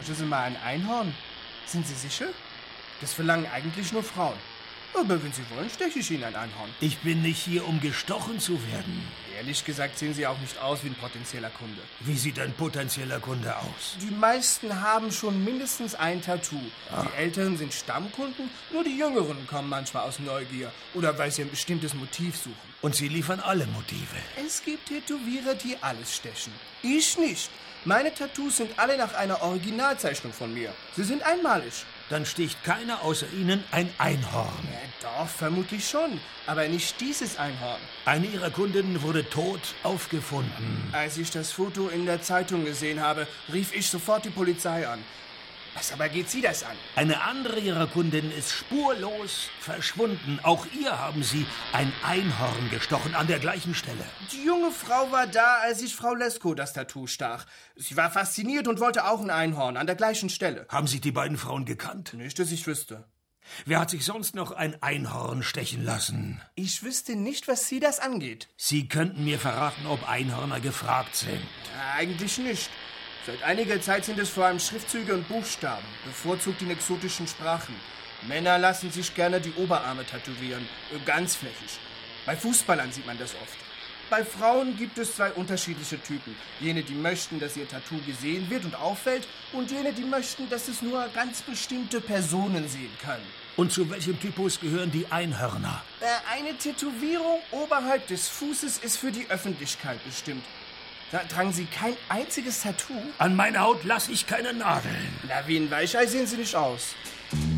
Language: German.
Stechen Sie mal ein Einhorn. Sind Sie sicher? Das verlangen eigentlich nur Frauen. Aber wenn Sie wollen, steche ich Ihnen ein Einhorn. Ich bin nicht hier, um gestochen zu werden. Ehrlich gesagt sehen Sie auch nicht aus wie ein potenzieller Kunde. Wie sieht ein potenzieller Kunde aus? Die meisten haben schon mindestens ein Tattoo. Die Älteren sind Stammkunden, nur die Jüngeren kommen manchmal aus Neugier oder weil sie ein bestimmtes Motiv suchen. Und Sie liefern alle Motive. Es gibt Tätowierer, die alles stechen. Ich nicht. Meine Tattoos sind alle nach einer Originalzeichnung von mir. Sie sind einmalig. Dann sticht keiner außer Ihnen ein Einhorn. Ja, doch, vermutlich schon. Aber nicht dieses Einhorn. Eine Ihrer Kundinnen wurde tot aufgefunden. Als ich das Foto in der Zeitung gesehen habe, rief ich sofort die Polizei an. Was aber geht Sie das an? Eine andere Ihrer Kundinnen ist spurlos verschwunden. Auch ihr haben Sie ein Einhorn gestochen an der gleichen Stelle. Die junge Frau war da, als ich Frau Lesko das Tattoo stach. Sie war fasziniert und wollte auch ein Einhorn an der gleichen Stelle. Haben Sie die beiden Frauen gekannt? Nicht, dass ich wüsste. Wer hat sich sonst noch ein Einhorn stechen lassen? Ich wüsste nicht, was Sie das angeht. Sie könnten mir verraten, ob Einhörner gefragt sind. Eigentlich nicht. Seit einiger Zeit sind es vor allem Schriftzüge und Buchstaben, bevorzugt in exotischen Sprachen. Männer lassen sich gerne die Oberarme tätowieren, ganzflächig. Bei Fußballern sieht man das oft. Bei Frauen gibt es zwei unterschiedliche Typen. Jene, die möchten, dass ihr Tattoo gesehen wird und auffällt, und jene, die möchten, dass es nur ganz bestimmte Personen sehen können. Und zu welchem Typus gehören die Einhörner? Eine Tätowierung oberhalb des Fußes ist für die Öffentlichkeit bestimmt. Da tragen Sie kein einziges Tattoo? An meiner Haut lasse ich keine Nadeln. Na, wie ein Weichei sehen Sie nicht aus.